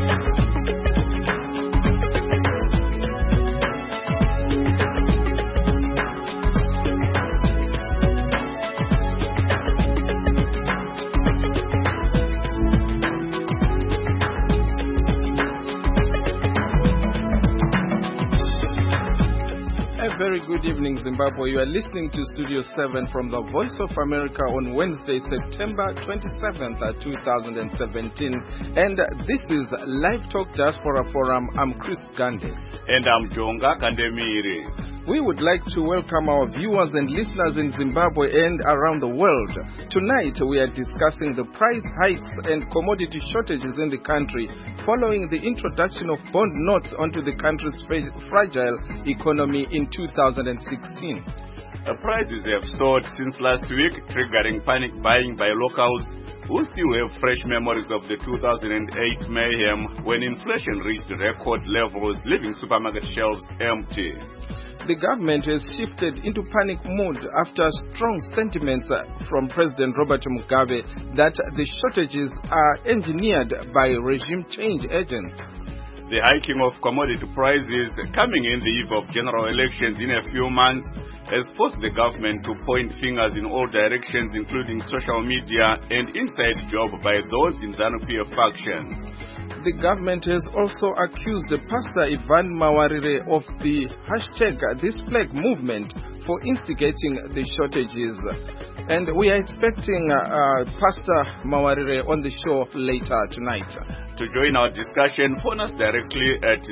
Very good evening, Zimbabwe. You are listening to Studio 7 from the Voice of America on Wednesday, September 27th, 2017. And this is Live Talk Diaspora Forum. I'm Chris Gande. And I'm Jonga Kandemiri. We would like to welcome our viewers and listeners in Zimbabwe and around the world. Tonight, we are discussing the price hikes and commodity shortages in the country following the introduction of bond notes onto the country's fragile economy in 2016. The prices have soared since last week, triggering panic buying by locals who still have fresh memories of the 2008 mayhem when inflation reached record levels, leaving supermarket shelves empty. The government has shifted into panic mode after strong sentiments from President Robert Mugabe that the shortages are engineered by regime change agents. The hiking of commodity prices coming in the eve of general elections in a few months has forced the government to point fingers in all directions, including social media and inside job by those in ZANU-PF factions. The government has also accused Pastor Ivan Mawarire of the #ThisFlag movement for instigating the shortages. And we are expecting Pastor Mawarire on the show later tonight. To join our discussion, phone us directly at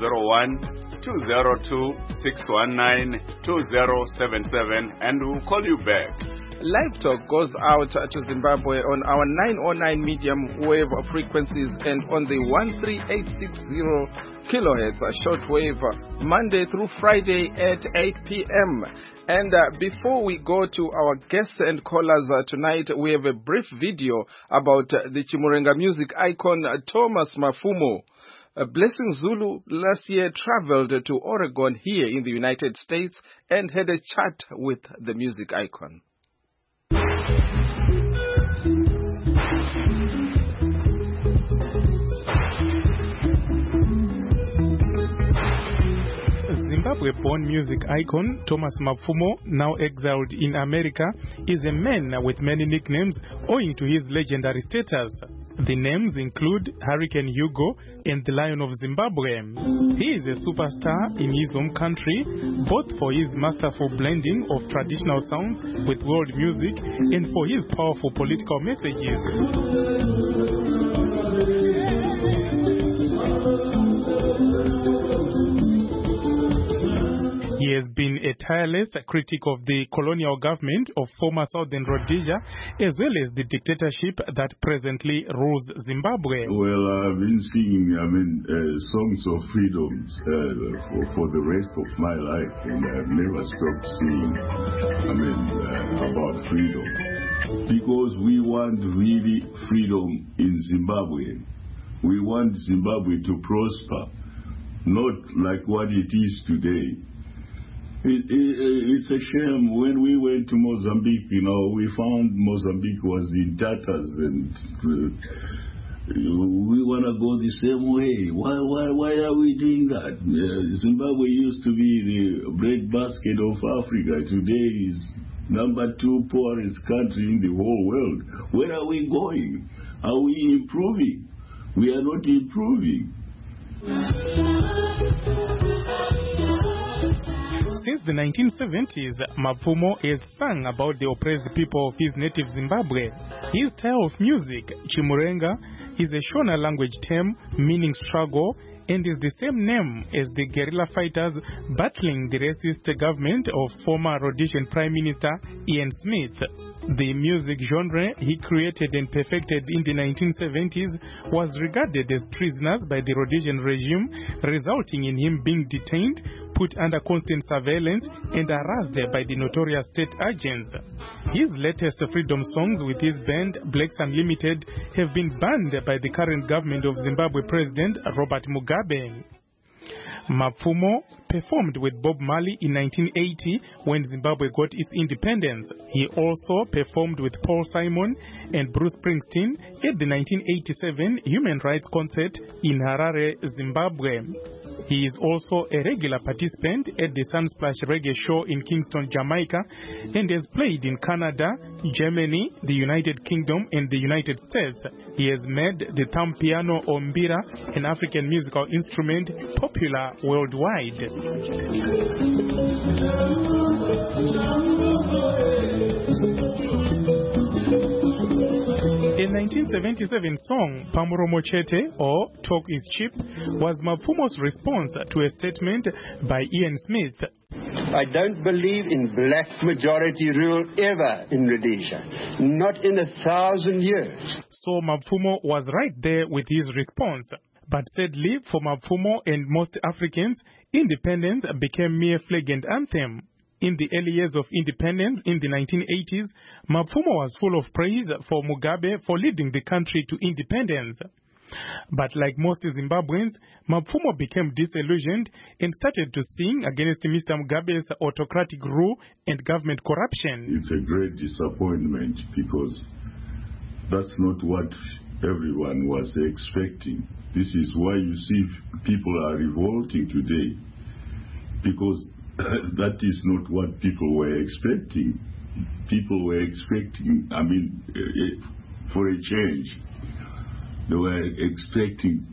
001-202-619-2077 and we'll call you back. Live Talk goes out to Zimbabwe on our 909 medium wave frequencies and on the 13860 kilohertz shortwave Monday through Friday at 8 p.m. And before we go to our guests and callers tonight, we have a brief video about the Chimurenga music icon Thomas Mafumo. Blessing Zulu last year traveled to Oregon here in the United States and had a chat with the music icon. Zimbabwe-born music icon Thomas Mafumo, now exiled in America, is a man with many nicknames owing to his legendary status. The names include Hurricane Hugo and the Lion of Zimbabwe. He is a superstar in his home country, both for his masterful blending of traditional sounds with world music and for his powerful political messages. He has been a tireless critic of the colonial government of former Southern Rhodesia, as well as the dictatorship that presently rules Zimbabwe. Well, I've been singing, songs of freedom for the rest of my life, and I've never stopped singing, about freedom. Because we want really freedom in Zimbabwe. We want Zimbabwe to prosper, not like what it is today. It's a shame. When we went to Mozambique, we found Mozambique was in tatters, and we want to go the same way. Why are we doing that? Zimbabwe used to be the breadbasket of Africa. Today is number 2 poorest country in the whole world. Where are we going? Are we improving? We are not improving. Since the 1970s, Mafumo has sung about the oppressed people of his native Zimbabwe. His style of music, Chimurenga, is a Shona language term meaning struggle and is the same name as the guerrilla fighters battling the racist government of former Rhodesian Prime Minister Ian Smith. The music genre he created and perfected in the 1970s was regarded as treasonous by the Rhodesian regime, resulting in him being detained, put under constant surveillance, and harassed by the notorious state agents. His latest freedom songs with his band Blacks Unlimited have been banned by the current government of Zimbabwe President Robert Mugabe. Mapfumo performed with Bob Marley in 1980 when Zimbabwe got its independence. He also performed with Paul Simon and Bruce Springsteen at the 1987 Human Rights Concert in Harare, Zimbabwe. He is also a regular participant at the Sunsplash Reggae Show in Kingston, Jamaica, and has played in Canada, Germany, the United Kingdom, and the United States. He has made the thumb piano or mbira, an African musical instrument, popular worldwide. A 1977 song, Pamuromo Chete, or Talk is Cheap, was Mapfumo's response to a statement by Ian Smith. I don't believe in black majority rule ever in Rhodesia, not in 1,000 years. So Mapfumo was right there with his response. But sadly, for Mapfumo and most Africans, independence became mere flag and anthem. In the early years of independence in the 1980s, Mapfumo was full of praise for Mugabe for leading the country to independence. But like most Zimbabweans, Mapfumo became disillusioned and started to sing against Mr. Mugabe's autocratic rule and government corruption. It's a great disappointment because that's not what everyone was expecting. This is why you see people are revolting today, because that is not what people were expecting. People were expecting, for a change. They were expecting,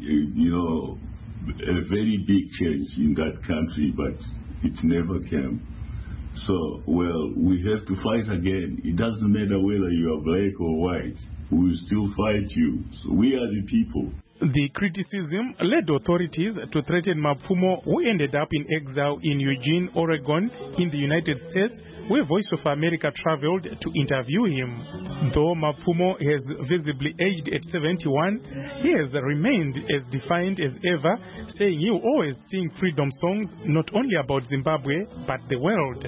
a very big change in that country, but it never came. So, we have to fight again. It doesn't matter whether you are black or white. We will still fight you. So we are the people. The criticism led authorities to threaten Mapfumo, who ended up in exile in Eugene, Oregon, in the United States, where Voice of America traveled to interview him. Though Mapfumo has visibly aged at 71, he has remained as defiant as ever, saying he will always sing freedom songs not only about Zimbabwe, but the world.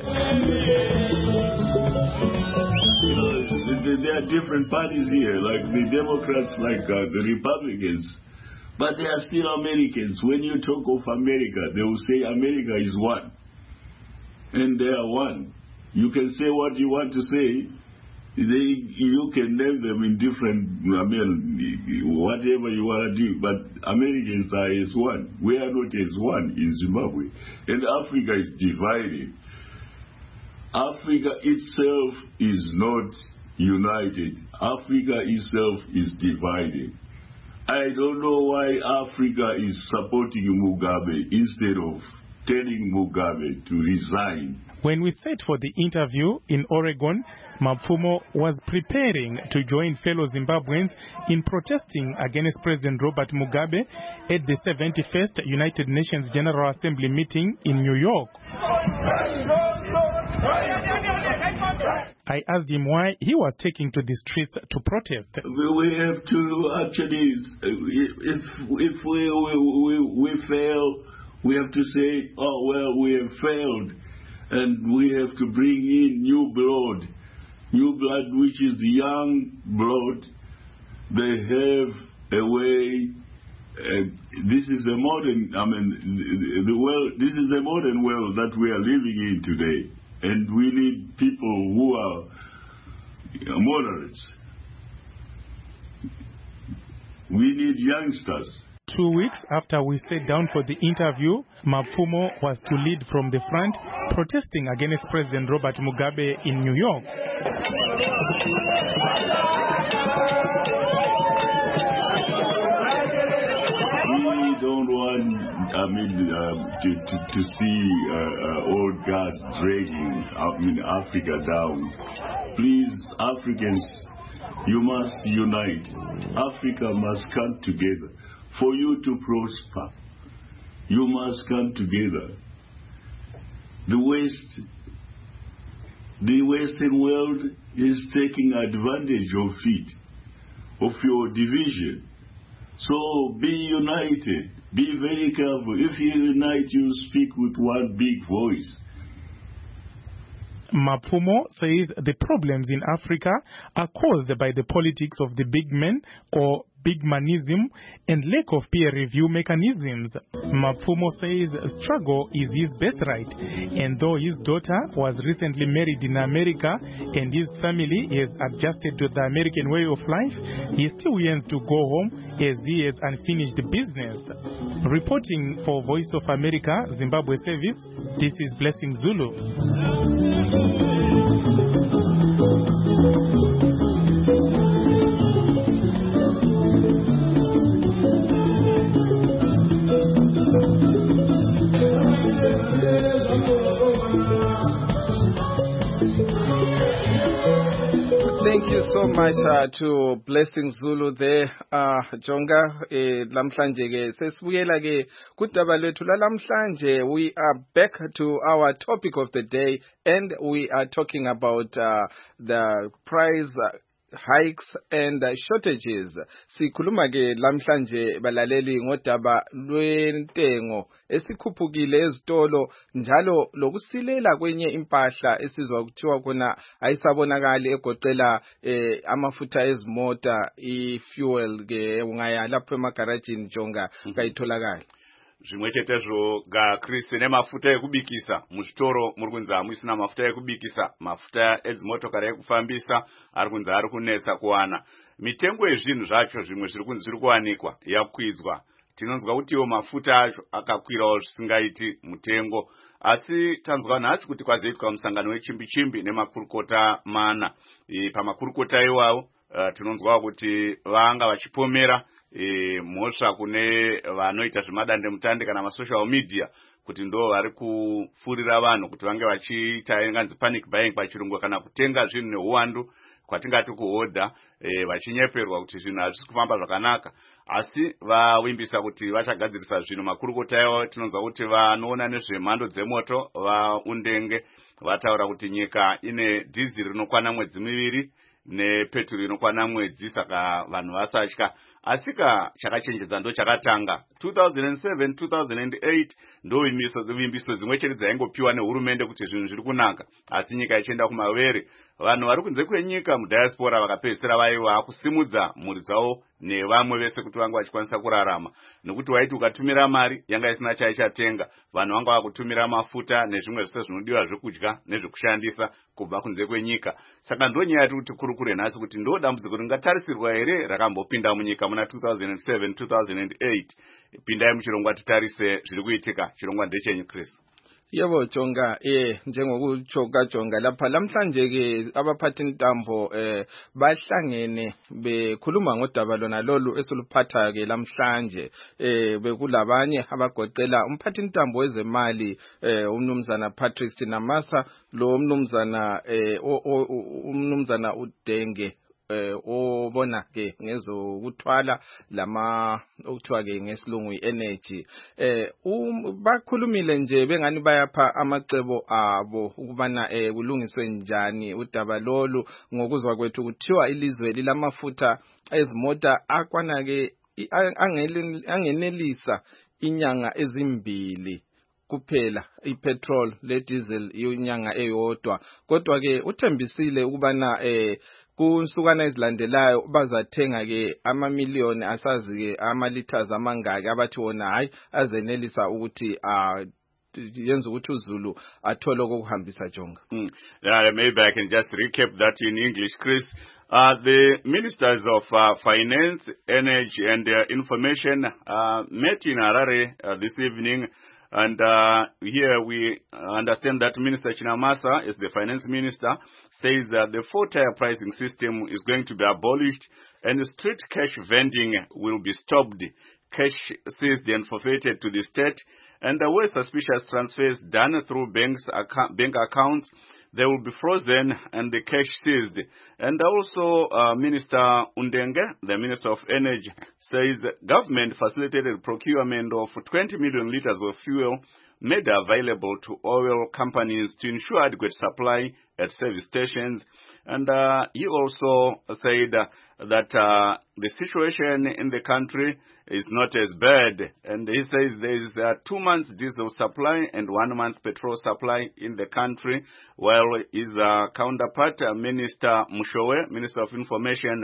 There are different parties here, like the Democrats, like the Republicans, but they are still Americans. When you talk of America, they will say America is one, and they are one. You can say what you want to say. You can name them in different, whatever you want to do, but Americans are as one. We are not as one in Zimbabwe, and Africa is divided. Africa itself is not united. Africa itself is divided. I don't know why Africa is supporting Mugabe instead of telling Mugabe to resign. When we set for the interview in Oregon, Mapfumo was preparing to join fellow Zimbabweans in protesting against President Robert Mugabe at the 71st United Nations General Assembly meeting in New York. I asked him why he was taking to the streets to protest. We have to actually, if we fail, we have to say, we have failed, and we have to bring in new blood, which is the young blood. They have a way. This is the modern, this is the modern world that we are living in today. And we need people who are moderates. We need youngsters. 2 weeks after we sat down for the interview, Mapfumo was to lead from the front, protesting against President Robert Mugabe in New York. We don't want, to see old guys dragging, Africa down. Please, Africans, you must unite. Africa must come together. For you to prosper, you must come together. The Western world is taking advantage of it, of your division. So be united. Be very careful. If you unite, you speak with one big voice. Mapfumo says the problems in Africa are caused by the politics of the big men or bigmanism, and lack of peer review mechanisms. Mapfumo says struggle is his birthright, and though his daughter was recently married in America and his family has adjusted to the American way of life, he still yearns to go home as he has unfinished business. Reporting for Voice of America, Zimbabwe Service, this is Blessing Zulu. Thank you so much to Blessing Zulu there, Jonga. Lamhlanje ke sesibuyela ke kudaba lwethu lalamhlanje. We are back to our topic of the day, and we are talking about the price hikes and shortages. Sikhuluma ke lamhlanje balaleli ngodaba lwentengo esikhuphukile ezitolo njalo lokusilela kwenye impahla esizwa kuthiwa khona ayisabonakali egoqela amafutha ezimota, i-fuel ke ungaya lapho emagarajini Jonga kayitholakala. Zvimwe chetezvo gaKristi nemafuta ekubikisa muzvitoro muri kunzi hamusina mafuta ekubikisa, mafuta edzimotokari ekufambisa ari kunzi ari kunetsa kuwana. Mitengo yezvinhu zvacho zvimwe zviri kunzi zviri kuwanikwa yakwidzwa. Tinonzwa kuti iwo mafuta acho akakwirawo zvisingaiti mutengo, asi tanzwa nhasi kuti kwazoitwa musangano wechimbi-chimbi nemakurukota mana. Pamakurukota iwawo tinonzwa kuti vanga vachipomera mhosva kune vanoita zvemadande mutande kana masocial media kuti ndo vari kupfurira vanhu kuti vange vachiita inganzi panic buying pachirungu kana kutenga zvinhu neuwandu kwatingati kuhodha, vachinyeperwa kuti zvinhu hazvisi kufamba zvakanaka, asi vawimbisa kuti vachagadzirisa zvinhu. Makurukota iwo tinonzwa kuti vanoona nezvemhando dzemoto vaundenge vataura kuti nyika ine dhiziri rinokwana mwedzi miviri nepeturu inokwana mwedzi, saka vanhu vasatya. Asika chakachenjedza ndo chakatanga 2007-2008 ndo vimbiso dzimwe chete dzaingopiwa nehurumende kuti zvinhu zviri kunaka, asi nyika ichienda kumavere. Vanhu vari kunze kwenyika mudiaspora vakapedzisira vaiva kusimudza mhuri dzavo nevamwe vese kuti vange vachikwanisa kurarama, nekuti waiti ukatumira mari yanga isina chaichatenga. Vanhu vanga vakutumira mafuta nezvimwe zvese zvinodiwa zvekudya nezvekushandisa kubva kunze kwenyika. Saka ndo nyaya yati kuti kurukure nhasi kuti ndo dambudziko ringatarisirwa here rakambopinda munyika muna 2007-2008. Pindai muchirongwa titarise zviri kuitika. Chirongwa ndechenyu Chris. Yebo Jonga, njengokuchoka Jonga lapha lamhlanje ke abaphathi ntambo bahlangene bekhuluma ngodaba lona lolu esiluphatha ke lamhlanje. Bekulabanye abagoqela umphathi ntambo wezemali umnumzana Patrick Sinamasa, lo umnumzana Udenge obona ke ngezokuthwala lama okuthiwa ke ngesilungu energy. Bakhulumile nje bengani bayapha amacebo abo ukubana kulungiswe njani udaba lolu. Ngokuzwa kwethu kuthiwa ilizwe lilamafutha ezimota akwana ke angenelisa inyanga ezimbili kuphela, ipetrol le diesel inyanga eyodwa. Kodwa ke uthembisile ukubana kunsukana ezilandelayo bazathenga ke amamiliyoni asazi ke amaliters amangaki abathi wona hayi azenelisa ukuthi yenza ukuthi uZulu athole ukuhambisa Jonga. Maybe I can just recap that in English, Chris. The ministers of finance, energy and information met in Harare this evening. And here we understand that Minister Chinamasa, as the finance minister, says that the 4-tier pricing system is going to be abolished and street cash vending will be stopped. Cash seized and forfeited to the state, and the way suspicious transfers done through bank accounts, they will be frozen and the cash seized. And also Minister Undenge, the Minister of Energy, says government facilitated procurement of 20 million liters of fuel made available to oil companies to ensure adequate supply at service stations. And he also said that the situation in the country is not as bad. And he says there is 2 months diesel supply and 1 month petrol supply in the country, while his counterpart, Minister Mushowe, Minister of Information,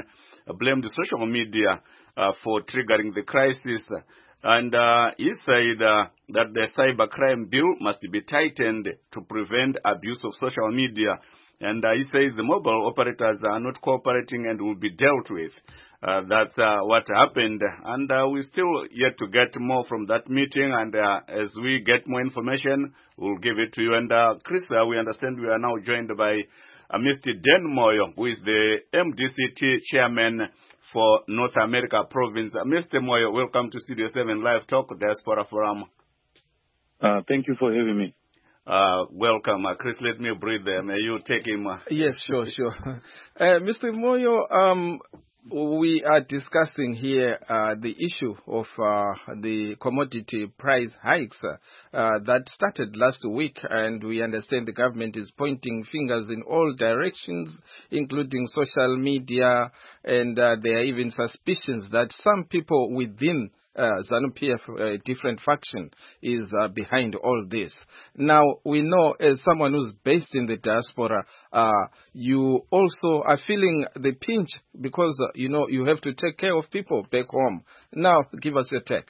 blamed social media for triggering the crisis. And he said that the cybercrime bill must be tightened to prevent abuse of social media. And he says the mobile operators are not cooperating and will be dealt with. That's what happened. And we're still yet to get more from that meeting. And as we get more information, we'll give it to you. And Chris, we understand we are now joined by Mr. Dan Moyo, who is the MDCT chairman for North America province. Mr. Moyo, welcome to Studio 7 Live Talk, Diaspora Forum. Thank you for having me. Welcome. Chris, let me breathe there. May you take him? Yes, sure. Mr. Moyo, we are discussing here the issue of the commodity price hikes that started last week, and we understand the government is pointing fingers in all directions, including social media, and there are even suspicions that some people within ZANU-PF, different faction, is behind all this. Now, we know, as someone who's based in the diaspora, you also are feeling the pinch because, you have to take care of people back home. Now, give us your take.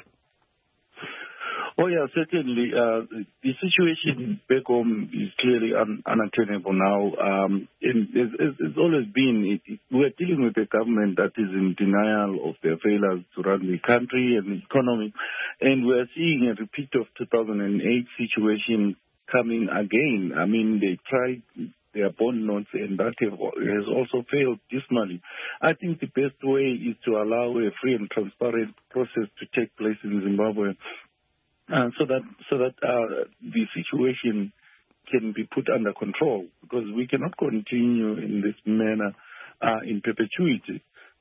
Oh, yeah, certainly. The situation back home is clearly unattainable now. It's always been, we're dealing with a government that is in denial of their failures to run the country and the economy. And we're seeing a repeat of 2008 situation coming again. I mean, they tried their bond notes, and that has also failed dismally. I think the best way is to allow a free and transparent process to take place in Zimbabwe. So that the situation can be put under control, because we cannot continue in this manner in perpetuity.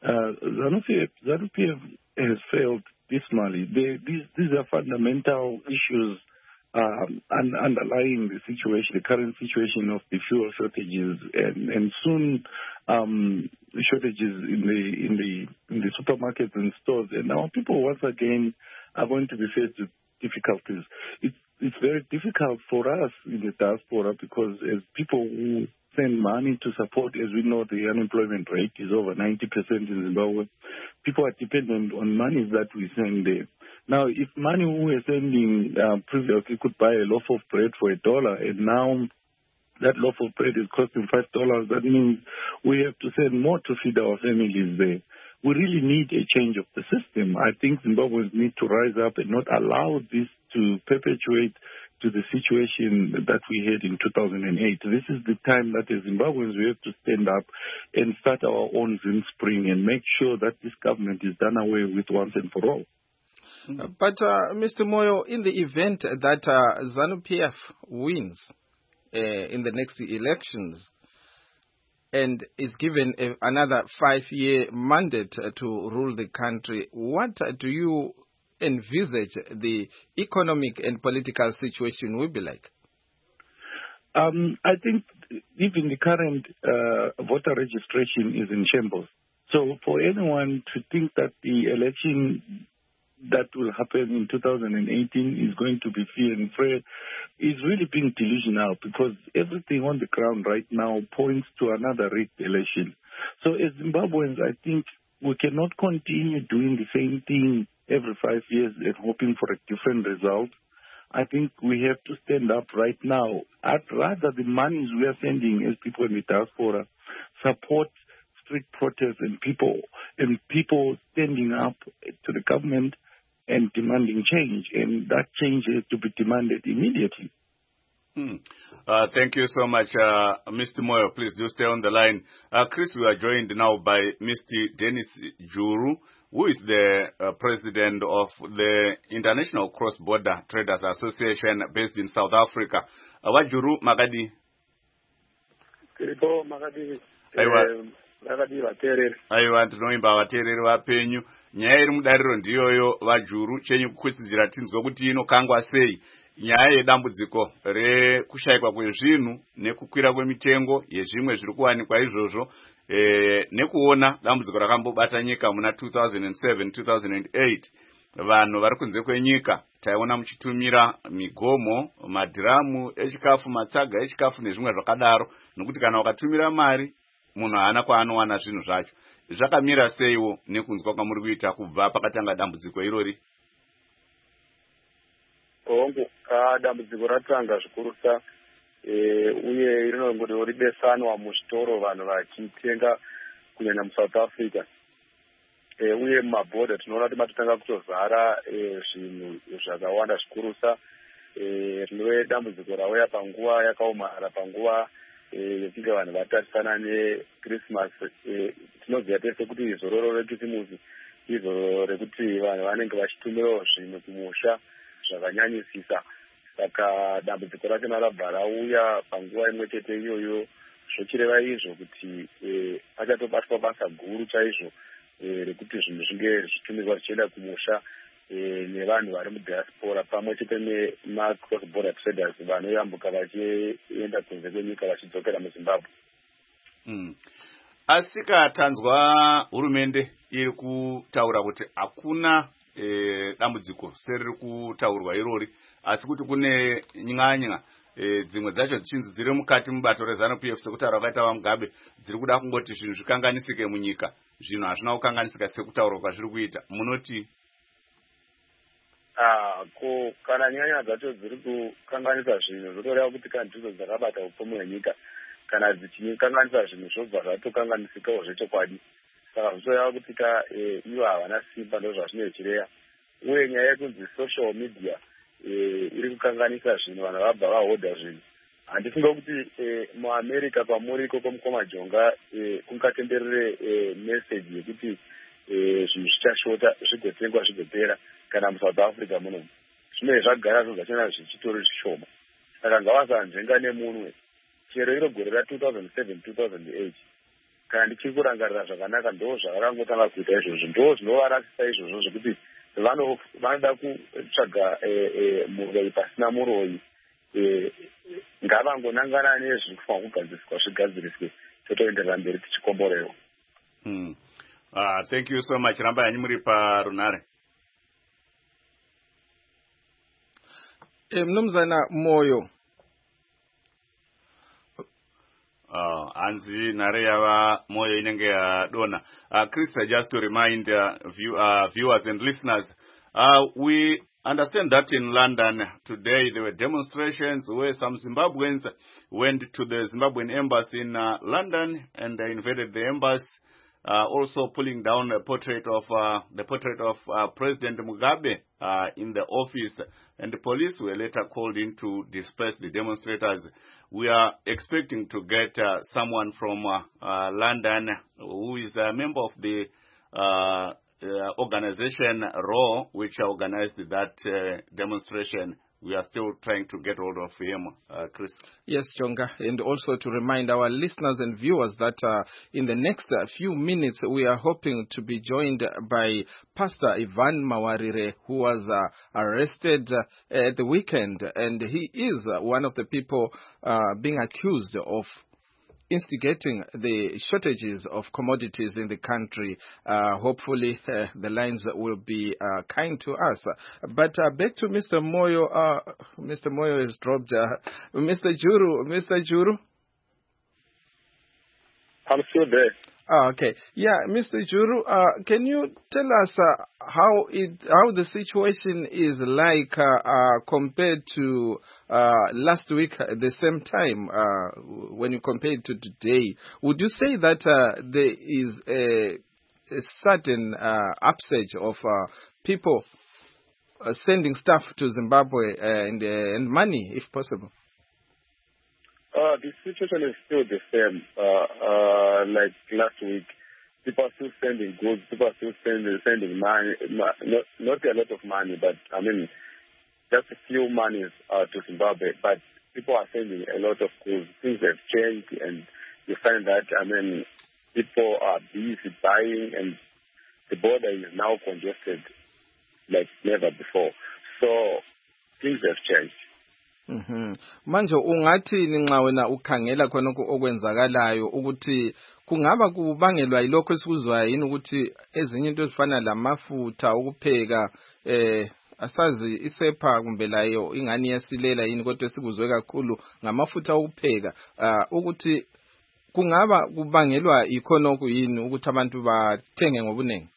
ZANU-PF has failed dismally. These are fundamental issues underlying the situation, the current situation of the fuel shortages, and soon shortages in the supermarkets and stores. And our people once again are going to be faced with difficulties. It's very difficult for us in the diaspora, because as people who send money to support, as we know, the unemployment rate is over 90% in Zimbabwe. People are dependent on money that we send there. Now, if money we were sending previously could buy a loaf of bread for $1, and now that loaf of bread is costing $5, that means we have to send more to feed our families there. We really need a change of the system. I think Zimbabweans need to rise up and not allow this to perpetuate to the situation that we had in 2008. This is the time that as Zimbabweans we have to stand up and start our own Zim Spring and make sure that this government is done away with once and for all. But, Mr. Moyo, in the event that ZANU-PF wins in the next elections, and is given another 5-year mandate to rule the country, what do you envisage the economic and political situation will be like? I think even the current voter registration is in shambles. So for anyone to think that the election that will happen in 2018 is going to be fair and fair is really being delusional, because everything on the ground right now points to another rigged election. So as Zimbabweans, I think we cannot continue doing the same thing every 5 years and hoping for a different result. I think we have to stand up right now. I'd rather the monies we are sending as people in the diaspora support street protests and people standing up to the government and demanding change, and that change has to be demanded immediately. Thank you so much, Mr. Moyo. Please do stay on the line. Chris, we are joined now by Mr. Dennis Juru, who is the president of the International Cross-Border Traders Association based in South Africa. Wajuru Magadi. Aiwa tinoimba vateereri vapenyu. Nyaya iri mudariro ndiyoyo Vajuru, chenyu kukuchidzira tinzwa kuti inokangwa sei nyaya yedambudziko rekushayikwa kwezvinhu nekukwira kwemitengo yezvimwe zviri kuwanikwa izvozvo, nekuona dambudziko rakambobata nyika muna 2007-2008. Vanhu vari kunze kwenyika taiona muchitumira migomo, madhiramu echikafu, matsaga echikafu nezvimwe zvakadaro, nokuti kana ukatumira mari munhu haana kwaanowana zvinhu zvacho. zvakamira seiwo nekunzwa kwamuri kuita kubva pakatanga dambudziko irori? Hongu dambudziko ratanga zvikurusa uye rinongori ribesanwa muzvitoro vanhu vachitenga kunyanya muSouth Africa uye mumabhodha tinoona kuti matotanga kutozara zvinhu zvakawanda zvikurusa rinove dambudziko rauya panguva yakaomara panguva yekunge vanhu vatarisana neChristmas. Tinoziva tese kuti izororo rekisimusi izoro rekuti vanhu vanenge vachitumirawo zvinhu kumusha zvakanyanyisisa. Saka dambudziko rachona rabva rauya panguva imwe chete iyoyo, zvochireva izvo kuti achatobatwa basa guru chaizvo rekuti zvinhu zvinge zvichitumirwa zvichienda kumusha nevanhu vari mudiaspora pamwe chete nema-cross border traders vanoyambuka vachienda kunze kwenyika vachidzokera muZimbabwe. Asika tanzwa hurumende iri kutaura kuti hakuna dambudziko seriri kutaurwa irori, asi kuti kune nyanya dzimwe dzacho dzichinzi dziri mukati mubato reZANU-PF sekutaura kwakaita vaMugabe dziri kuda kungoti zvinhu zvikanganisike munyika. Zvinhu hazvina kukanganisika sekutaurwa kwazviri kuita. Munoti? Kana nyanya dzacho dziri kukanganisa zvinhu zvotoreva kuti kana ndidzo dzakabata upfumi hwenyika, kana dzichikanganisa zvinhu zvobva zvatokanganisikawo zvechokwadi. Saka zvotoreva kuti ivo havana simba ndozvazvinochireya. Uye nyaya yekunzi social media iri kukanganisa zvinhu, vanhu vabva vahodha zvinhu. Handifunga kuti muAmerica kwamuriko kwomukoma-jonga kungatenderere meseji yekuti zvinhu zvichashota zvigotengwa zvigopera, kana muSouth Africa muno zvimwe zvagara zvozvachana zvichitori zvishoma. Saka ngavasanzvenga nemunwe. Chero iro gore ra2007-2008 kana ndichiri kurangarira zvakanaka ndo zvavarangotanga kuita izvozvo, ndo zvinovarasisa izvozvo zvekuti vanoda kutsvaga muroi pasina muroi. Ngavangonangana nezviri kufanira kugadziriswa zvigadziriswe, totoenderera mberi tichikomborewa. Thank you so much. Ramba yanyu muri parunare. Mnumzana Moyo. Hanzi nhare yava Moyo inenge yadona. Krista, just to remind viewers and listeners, we understand that in London today there were demonstrations where some Zimbabweans went to the Zimbabwean embassy in London and invaded the embassy, also pulling down the portrait of President Mugabe in the office, and the police were later called in to disperse the demonstrators. We are expecting to get someone from London who is a member of the organization RAW, which organized that demonstration. We are still trying to get hold of him, Chris. Yes, Jonga, and also to remind our listeners and viewers that in the next few minutes we are hoping to be joined by Pastor Ivan Mawarire, who was arrested at the weekend, and he is one of the people being accused of instigating the shortages of commodities in the country. Hopefully the lines will be kind to us. But back to Mr. Moyo. Mr. Moyo has dropped. Mr. Juru. I'm still there. Okay. Yeah, Mr. Juru, can you tell us how the situation is like compared to last week at the same time when you compare it to today? Would you say that there is a certain upsurge of people sending stuff to Zimbabwe and money, if possible? The situation is still the same. Like last week, people are still sending goods. People are still sending money. Not a lot of money, but I mean, just a few monies to Zimbabwe. But people are sending a lot of goods. Things have changed, and you find that people are busy buying, and the border is now congested like never before. So things have changed. Manje ungathini nxa wena ukhangela khona okwenzakalayo ukuthi kungaba kubangelwa yilokho esikuzwayo yini ukuthi ezinye into ezifana lamafutha okupheka asazi isepa kumbe layo ingani yasilela yini kodwa sikuzwe kakhulu ngamafutha okupheka ukuthi kungaba kubangelwa ikhonoko yini ukuthi abantu bathenge ngobuningi?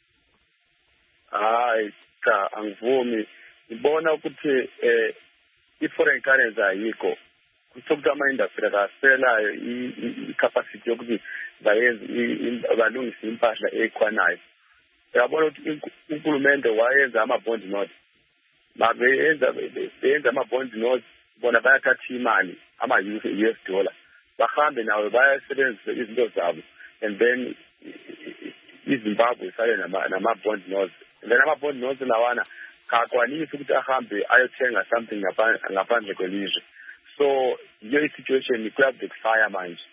Hayi cha angivumi. Ngibona ukuthi i-foreign currency ayikho. Kusokuthi ama-industry akaselayo i-capacity yokuthi balungise impahla ekhwanayo. Uyabona ukuthi uNkulumente wayenza ama-bond notes. Beyenza ama-bond notes, bona bayathatha imali, ama-US dollar. Bahambe nawe bayasebenzisa izinto zabo. And then iZimbabwe isale nama-bond notes. And then ama-bond notes lawana kakwanisi ukuthi ahambe ayothenga something ngaphandle kwelizwe. So your situation kuya backfire manje.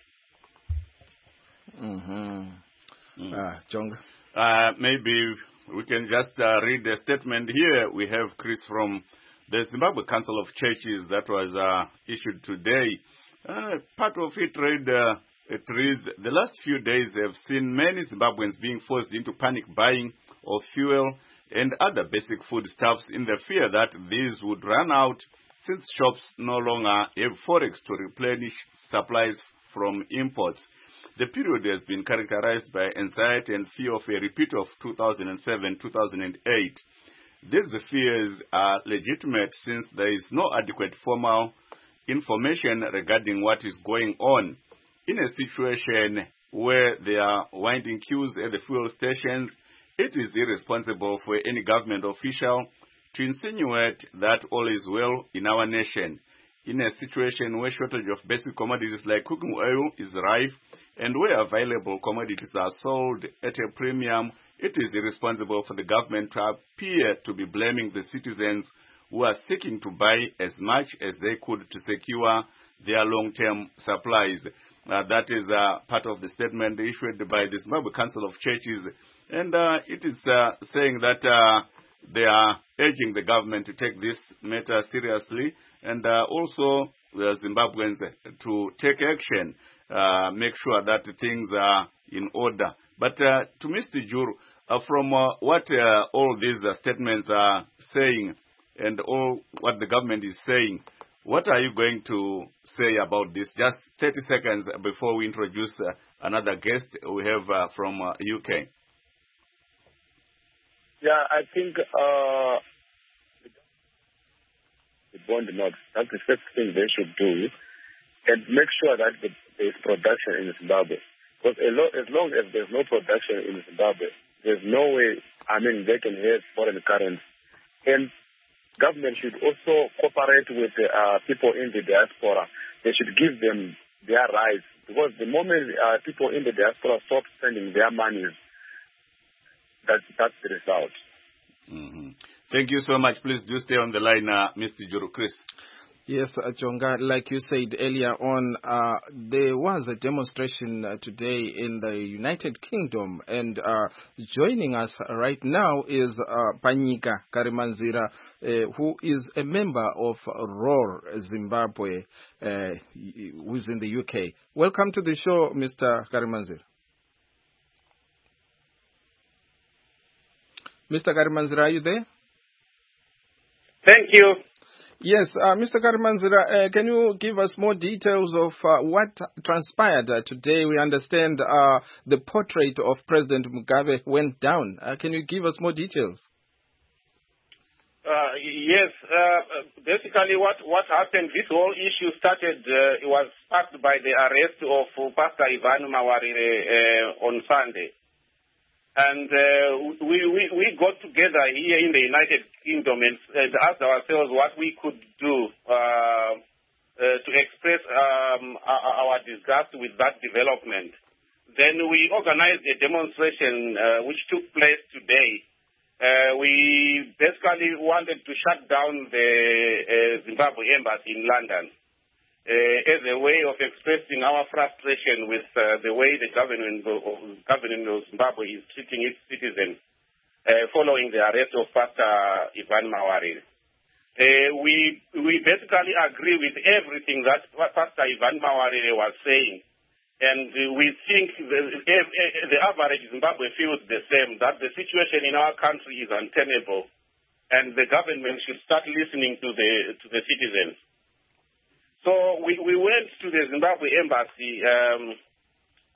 Jonga. Maybe we can just read the statement here. We have Chris from the Zimbabwe Council of Churches that was issued today. Part of it reads, the last few days have seen many Zimbabweans being forced into panic buying of fuel and other basic foodstuffs in the fear that these would run out since shops no longer have forex to replenish supplies from imports. The period has been characterized by anxiety and fear of a repeat of 2007-2008. These fears are legitimate since there is no adequate formal information regarding what is going on. In a situation where there are winding queues at the fuel stations, it is irresponsible for any government official to insinuate that all is well in our nation. In a situation where shortage of basic commodities like cooking oil is rife and where available commodities are sold at a premium, it is irresponsible for the government to appear to be blaming the citizens who are seeking to buy as much as they could to secure their long-term supplies. That is part of the statement issued by the Zimbabwe Council of Churches, and it is saying that they are urging the government to take this matter seriously and also the Zimbabweans to take action, make sure that things are in order. But to Mr. Juru, from what all these statements are saying and all what the government is saying, what are you going to say about this? Just 30 seconds before we introduce another guest we have from UK. Yeah, I think the bond notes, that's the first thing they should do, and make sure that there is production in Zimbabwe. Because as long as there's no production in Zimbabwe, there's no way, they can have foreign currency. And government should also cooperate with people in the diaspora. They should give them their rights. Because the moment people in the diaspora stop spending their money, that's the result. Mm-hmm. Thank you so much. Please do stay on the line, Mr. Juru. Chris. Yes, Jonga, like you said earlier on, there was a demonstration today in the United Kingdom, and joining us right now is Panyika Karimanzira, who is a member of ROAR Zimbabwe, who's in the UK. Welcome to the show, Mr. Karimanzira. Mr. Karimanzira, are you there? Thank you. Yes, Mr. Karimanzira, can you give us more details of what transpired today? We understand the portrait of President Mugabe went down. Can you give us more details? Yes. Basically, what happened, this whole issue started, it was sparked by the arrest of Pastor Ivan Mawarire on Sunday. And we got together here in the United Kingdom and asked ourselves what we could do to express our disgust with that development. Then we organized a demonstration which took place today. We basically wanted to shut down the Zimbabwe embassy in London as a way of expressing our frustration with the way the government of Zimbabwe is treating its citizens following the arrest of Pastor Ivan Mawarire. We basically agree with everything that Pastor Ivan Mawarire was saying, and we think the average Zimbabwe feels the same, that the situation in our country is untenable, and the government should start listening to the citizens. So we went to the Zimbabwe embassy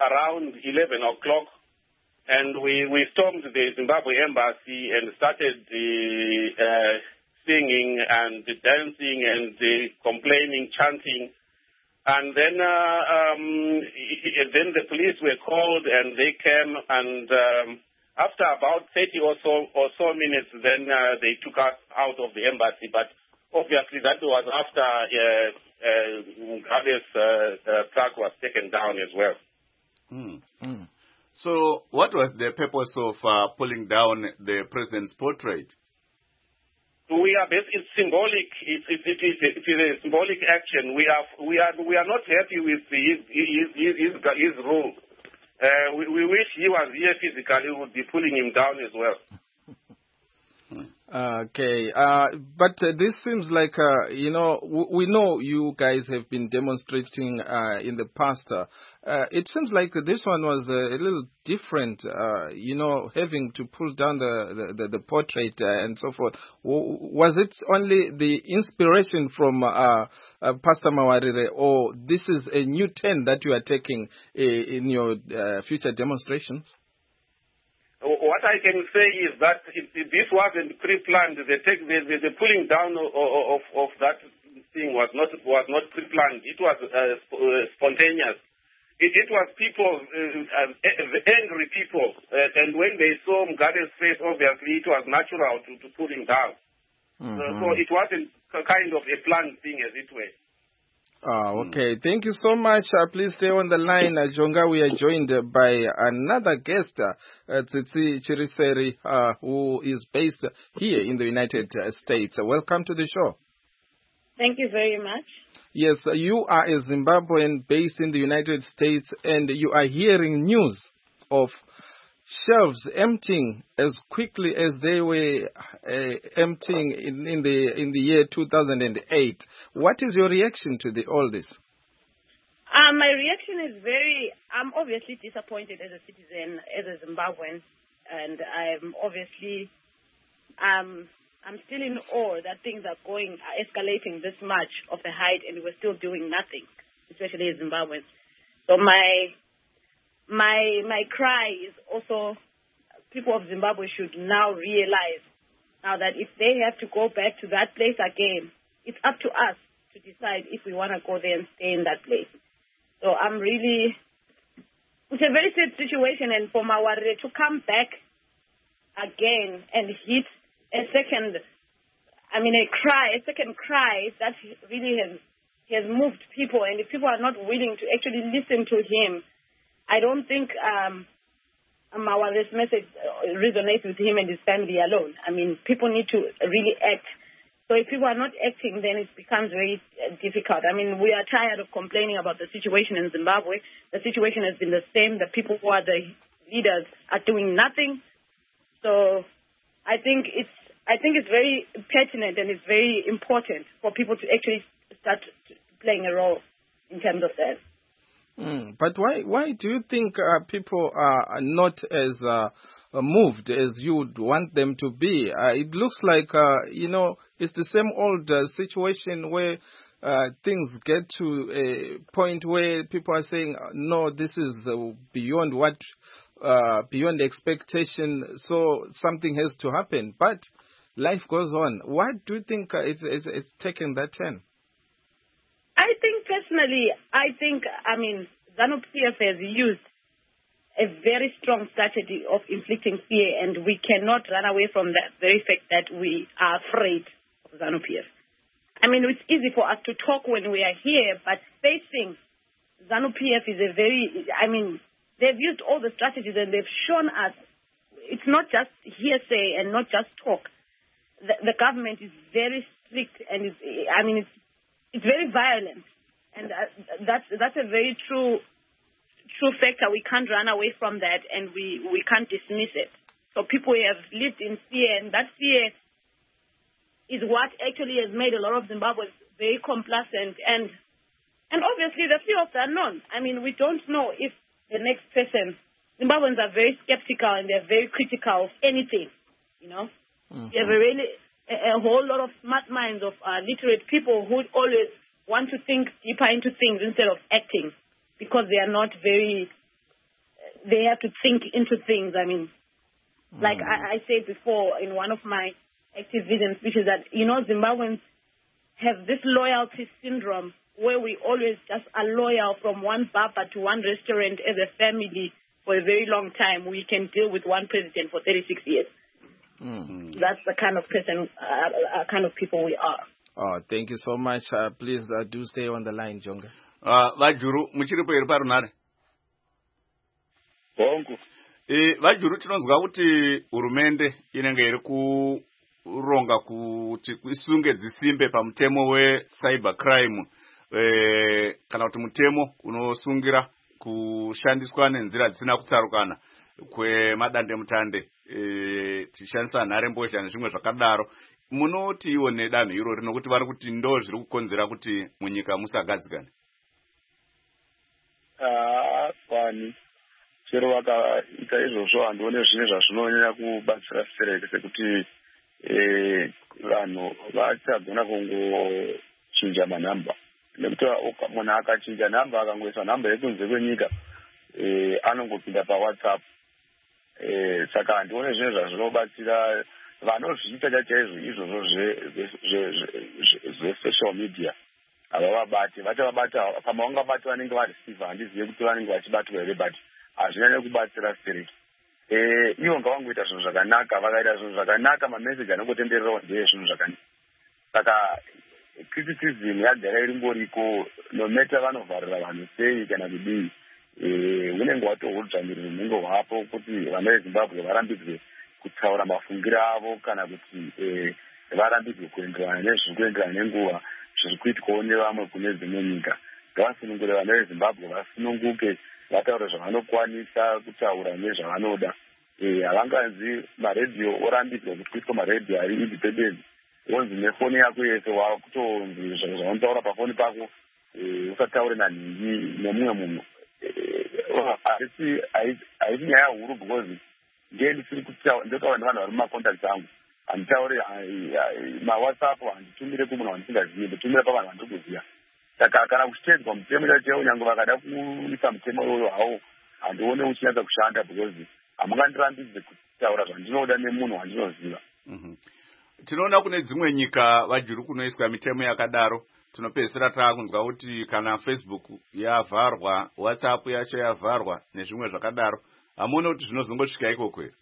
around 11 o'clock, and we stormed the Zimbabwe embassy and started singing and dancing and complaining, chanting. And then the police were called, and they came, and after about 30 or so minutes, then they took us out of the embassy. But obviously that was after Mugabe's truck was taken down as well. So what was the purpose of pulling down the president's portrait? It's symbolic. It is a symbolic action. We are not happy with his rule. We wish he was here physically. We would be pulling him down as well. Okay, but this seems like, we know you guys have been demonstrating in the past. It seems like this one was a little different, having to pull down the portrait and so forth. Was it only the inspiration from Pastor Mawarire, or this is a new turn that you are taking in your future demonstrations? What I can say is that this wasn't pre-planned. The pulling down of that thing was not pre-planned. It was spontaneous. It was people, angry people, and when they saw Mugabe's face, obviously it was natural to pull him down. So it wasn't kind of a planned thing, as it were. Okay. Thank you so much. Please stay on the line, Jonga. We are joined by another guest, Tsitsi Chiriseri, who is based here in the United States. Welcome to the show. Thank you very much. Yes, you are a Zimbabwean based in the United States, and you are hearing news of shelves emptying as quickly as they were emptying in the year 2008. What is your reaction to all this? My reaction is I'm obviously disappointed as a citizen, as a Zimbabwean, and I'm obviously, I'm still in awe that things are escalating this much of the height, and we're still doing nothing, especially as Zimbabweans. So my cry is also, people of Zimbabwe should now realize now that if they have to go back to that place again, it's up to us to decide if we want to go there and stay in that place. So it's a very sad situation, and for Mawarire to come back again and hit a second cry that really has moved people, and if people are not willing to actually listen to him, I don't think Mawarire's message resonates with him and his family alone. I mean, people need to really act. So if people are not acting, then it becomes very difficult. I mean, we are tired of complaining about the situation in Zimbabwe. The situation has been the same. The people who are the leaders are doing nothing. So I think it's very pertinent, and it's very important for people to actually start playing a role in terms of that. But why do you think people are not as moved as you would want them to be? It looks like, it's the same old situation where things get to a point where people are saying, no, this is beyond expectation, so something has to happen. But life goes on. Why do you think it's taken that turn? ZANU-PF has used a very strong strategy of inflicting fear, and we cannot run away from that very fact that we are afraid of ZANU-PF. I mean, it's easy for us to talk when we are here, but facing ZANU-PF is they've used all the strategies, and they've shown us it's not just hearsay and not just talk. The government is very strict, and it's very violent. And that's a very true factor. We can't run away from that, and we can't dismiss it. So people have lived in fear, and that fear is what actually has made a lot of Zimbabweans very complacent. And obviously the fear of the unknown. I mean, we don't know if the next person. Zimbabweans are very skeptical, and they're very critical of anything. You have a whole lot of smart minds of literate people who always want to think deeper into things instead of acting, because they are not very they have to think into things. I mean, like I said before in one of my active vision speeches that, Zimbabweans have this loyalty syndrome where we always just are loyal from one baba to one restaurant as a family for a very long time. We can deal with one president for 36 years. That's the kind of person, kind of people we are. Oh, thank you so much. Please do stay on the line, Jonga. Vajuru, muchiripo iri parunare? Bongo. Vajuru, tinonzwa kuti hurumende inenge iri kuronga kuti isunge dzisimbe pamutemo wecyber crime, kana kuti mutemo unosungira kushandiswa nenzira dzisina kutsarukana kwemadandemutande, tichishandisa nharembozha nezvimwe zvakadaro. Munoti iwo nedanho irori nokuti vari kuti ndo zviri kukonzera kuti munyika musagadzikane? Kwani chero vakaita izvozvo handione zvine zvazvinonyanya kubatsira sereke sekuti vanhu vachagona kungochinja manhamba, nekuti munhu akachinja nhamba akangoisa nhamba yekunze kwenyika anongopinda paWhatsApp. Saka handione zvine zvazvinobatsira vanozviita chaizvo izvozvo zvesocial media. Havavabati, vachavabata pamavangabati vanenge vareceiva, handizive kuti vanenge vachibatwa here, but hazvinyanyi kubatsira sereke. Ivo ngavangoita zvinhu zvakanaka, vakaita zvinhu zvakanaka mameseji anongotendererawo ndeye zvinhu zvakanaka. Saka criticism yagara iringoriko, no matter vanovharira vanhu sei kana kudii, unenge watohudzvanyirirwa unenge hwapo kuti vana veZimbabwe varambidzwe kutaura mafungiro avo kana kuti varambidzwe kuenderana nezviri kuenderana nenguva zviri kuitwawo nevamwe kune dzimwe nyika. Ngavasunungure vana veZimbabwe vasununguke, vataure zvavanokwanisa kutaura nezvavanoda. Havanganzi maredhiyo orambidzwa kuti kuitwa maredhiyo ari independent, wonzi nefoni yako yese wakutonzi zvavanotaura pafoni pako usataure nanhingi nemumwe munhu. Haisi nyaya huru because ndotaura nevanhu vari mumacontacts angu, handitauri maWhatsApp, handitumire kumunhu wandisingazivi, ndotumira pavanhu vandiri kuziva. Saka kana kuchitedzwa mutemo chaiwo, nyange vakada kuisa mutemo iwoyo hawo, handione uchinyatsa kushanda because hamungandirambidze kutaura zvandinoda nemunhu wandinoziva. Tinoona kune dzimwe nyika Vajuru kunoiswa mitemo yakadaro. Tinopedzisira taakunzwa kuti kana Facebook yavharwa, WhatsApp yacho yavharwa nezvimwe zvakadaro. Hamuone kuti zvinozongosvika ikoko here?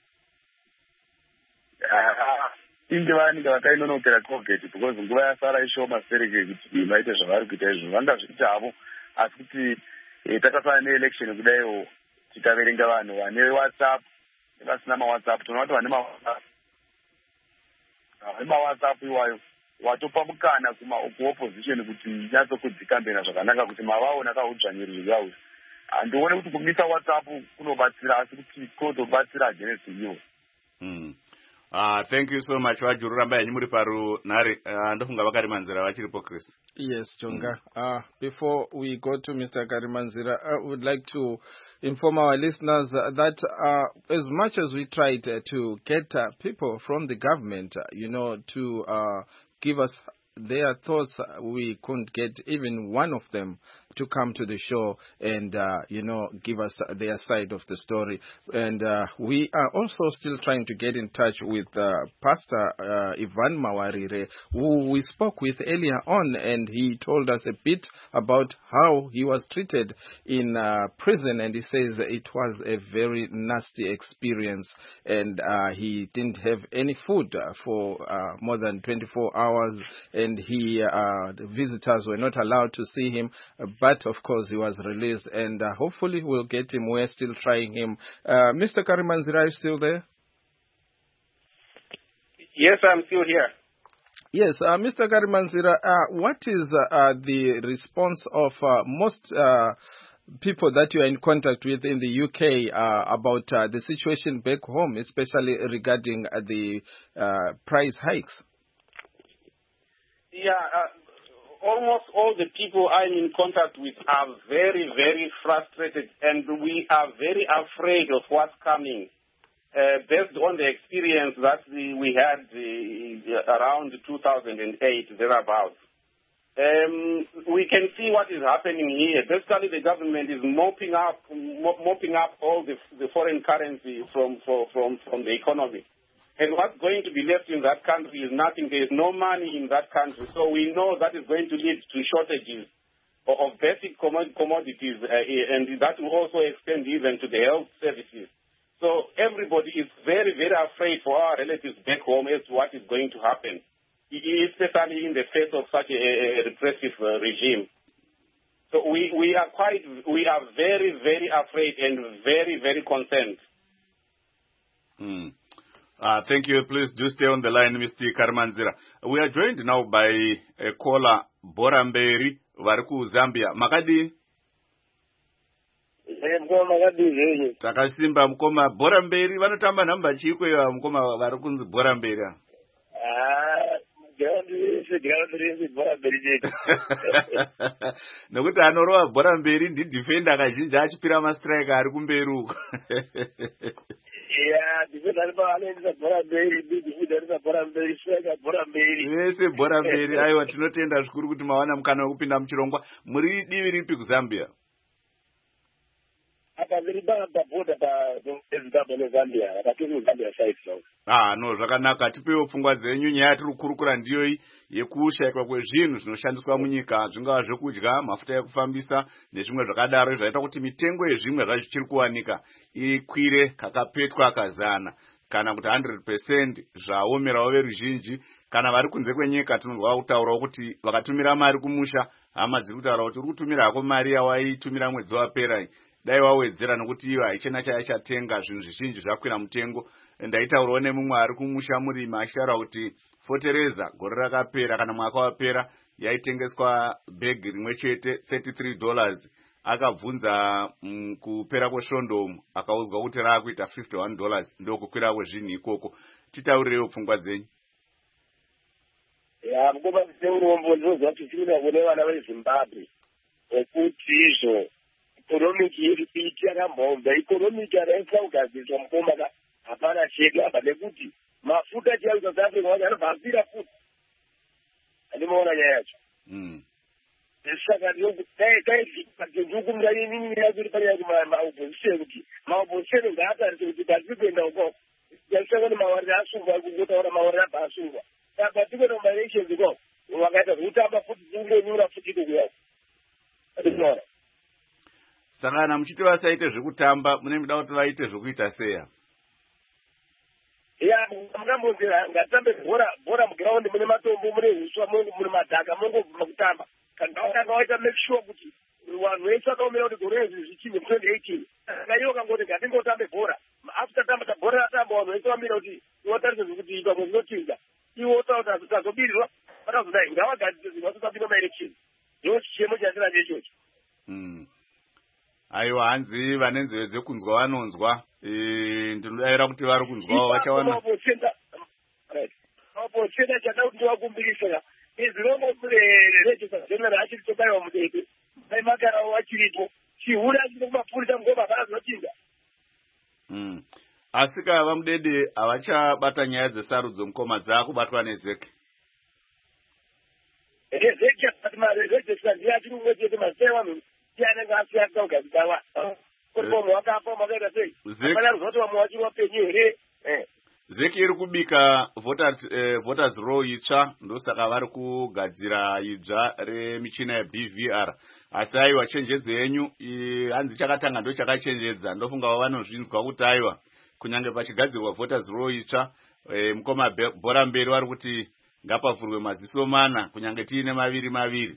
Inge vanenge vakainonokera Colgate because nguva yasara ishoma sereke kuti vaite zvavari kuita izvo. Vangazviita havo, asi kuti takafana neelection kudaiwo tikaverenga vanhu vane WhatsApp nevasina maWhatsApp, tinoona kuti vane maWhatsApp iwayo watopa mukana kuopposition kuti nyatsokudzikambena zvakanaka kuti mavaona kahudzvanyirirwa yavo. Handione kuti kumisa WhatsApp kunobatsira, asi kuti kotobatsira against iwo. Thank you so much, Vajuru. Ramba yanyu muri parunhare. Ndofunga vakarimanzira vachiripo, Chris. Yes, Jonga. Before we go to Mr. Karimanzira, I would like to inform our listeners that as much as we tried to get people from the government, to give us their thoughts, we couldn't get even one of them to come to the show and, give us their side of the story. And we are also still trying to get in touch with Pastor Ivan Mawarire, who we spoke with earlier on, and he told us a bit about how he was treated in prison, and he says it was a very nasty experience, and he didn't have any food for more than 24 hours, and the visitors were not allowed to see him. But, of course, he was released, and hopefully we'll get him. We're still trying him. Mr. Karimanzira, are you still there? Yes, I'm still here. Yes, Mr. Karimanzira, what is the response of most people that you are in contact with in the UK about the situation back home, especially regarding the price hikes? Yeah, almost all the people I'm in contact with are very, very frustrated, and we are very afraid of what's coming. Based on the experience that we had around 2008, thereabouts. we can see what is happening here. Basically, the government is mopping up all the foreign currency from the economy. And what's going to be left in that country is nothing. There is no money in that country. So we know that is going to lead to shortages of basic commodities, and that will also extend even to the health services. So everybody is very, very afraid for our relatives back home as to what is going to happen, especially in the face of such a repressive regime. So we are very, very afraid and very, very concerned. Thank you. Please do stay on the line, Mr. Karmanzira. We are joined now by a caller, Boramberi, Variku, Zambia. Makadi? Takasimba mkoma Boramberi. Vanotamba namba chikwe ya mkoma Varikunzi Boramberi. Nokuti anorova Boramberi ndi defender kazhinji achipira mastrike ari kumberi uko. Vese Boramberi, aiwa tinotenda zvikuru kuti mawana mukana wekupinda muchirongwa. Muri divi ripi kuZambia? No, zvakanaka. Tipewo pfungwa dzenyu. Nyaya yatiri kukurukura ndiyo iyi yekushayikwa kwezvinhu zvinoshandiswa munyika, zvingava zvekudya, mafuta ekufambisa nezvimwe zvakadaro, zvaita kuti mitengo yezvimwe zvacho kuwanika ikwire kakapetwa kazana, kana kuti 100% zvaomerawo veruzhinji. Kana vari kunze kwenyika tinonzwa kutaurawo kuti vakatumira mari kumusha, hama dziri kutaura kuti uri kutumira hako mari yawaitumira mwedzi wapera, dai wawedzera nokuti iwo haichena chayachatenga, zvinhu zvizhinji zvakwira mutengo. Ndaitaurawo nemumwe ari kumusha murimi achitaura kuti fotereza gore rakapera kana mwaka wapera yaitengeswa bhegi rimwe chete $33. Akabvunza kupera kwesvondomu akaudzwa kuti raakuita $51, ndokukwira kwezvinhu ikoko. Titaurirewo pfungwa dzenyu. Mukoma seurombo ndinozwa kuti tiri kune vana veZimbabwe wekuti izvo ikonomiki yedu iti yakambomba. Ikonomiki yaraisa kugadzirwa mukoma hapana chedu apa, nekuti mafuta chaiwo South Africa wacho anobvambira futi. Andimaona nyaya yacho. Saka ndikukumira inini yakuri panyaya maopposition kuti maopposition ngaatarise kuti tatiri kuenda ukoko. Yasaka kuti mawariro asungwa kungotaura mawariro abva asungwa. Saka tikuenda kumaelections ukoko wakaita zvekutamba futi dzingonyura futi kukuyaku. Atinoona. Saka kana muchiti vasaite zvekutamba mune muda kuti vaite zvekuita seya? Mukambonzira ngatambe bhora mugiraundi mune matombo, mune huswa, mune madhaka, mungobva kutamba. Kana waita make sure kuti vanhu vese vakaomera kuti gore izvi zvichinje mu2018. Saka iwo kangoti ngatingotambe bhora. After tamba bhora ratamba vanhu vese vamira kuti iwotarise zvekuti ipa muzvinotinza. Iwo otaura kuti tazobirirwa vakazodai ngavagadzise zvinototambira maelection. Ndiwo chichemo chatinacho ichocho. Aiwa, hanzi vane nzeve dzekunzwa vanonzwa. Ndinodaira kuti vari kunzwawo vachawana. Maopposition chada kuti ndivakumbirisa izvirombo mureregister general achiri tobayiwa mudede aimakarawo achiripo chihuri achiri kumapurisa mugoma hapana zvinotinza. Asi kava mudede havachabata nyaya dzesarudzo mukoma dzakubatwa nezeki. Zeki register ndiye achiri kumwe chete mazita vanhu anenge asiyasa kugadzikawa komo wakapa makaita sei apana kuzoti vamwe vachiri vapenyu here. Zeki iri kubika voters roll itsva, ndosaka vari kugadzira idzva remichina yeBVR. Asi aiwa chenjedzo yenyu hanzi chakatanga ndo chakachenjedza, ndofunga vanozvinzwa kuti aiwa kunyange pachigadzirwa voters roll itsva mukoma Boramberi vari kuti ngapavhurwe maziso mana kunyange tiine maviri.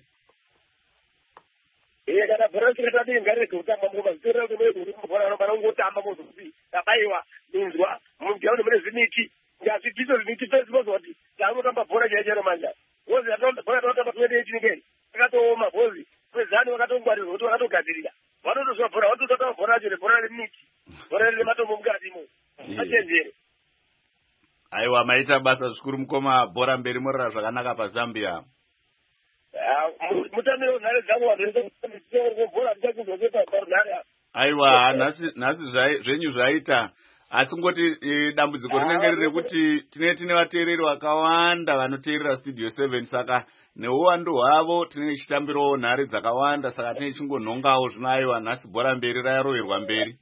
Kana bhora rikatadii ngarege kutamba mukoma zvitorera kuti muri mubhora anobara kungotamba mozokuti tabayiwa inzwa mugiraundi mune zvimiti ngazvidziso zvimiti pesi mozwa kuti taanotamba bhora chaichero manja bozi bhora taotamba 2018 ngeni akatooma bozi kwezani wakatongwarirwa kuti wakatogadzirira vanotozwa bhora watototamba bhora racho nebhora remiti bhora rine matombo mukatimo achenjere. Aiwa, maita basa zvikuru mukoma Boramberi, morera zvakanaka paZambia. Mutamiro nhare dzangu vanhu bhora ndichakuzokepa parunhare. Aiwa, nhasi zvenyu zvaita asi ngoti dambudziko rinenge riri rekuti tine vateereri vakawanda vanoteerera Studio 7 saka neuwandu hwavo tinenge tichitambirawo nhare dzakawanda saka tinenge tichingonhongawo zvino aiwa nhasi bhora mberi raroverwa mberi.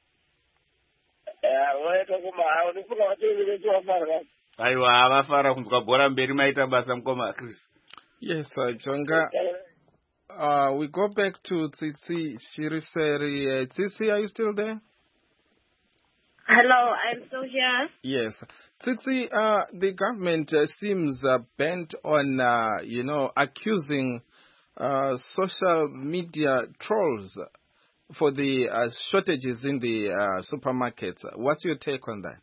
Aiwa vafara kunzwa bhora mberi maita basa mukoma Chris. Yes, Jonga. We go back to Tsitsi Shiriseri. Tsitsi, are you still there? Hello, I'm still here. Yes. Tsitsi, the government seems bent on, accusing social media trolls for the shortages in the supermarkets. What's your take on that?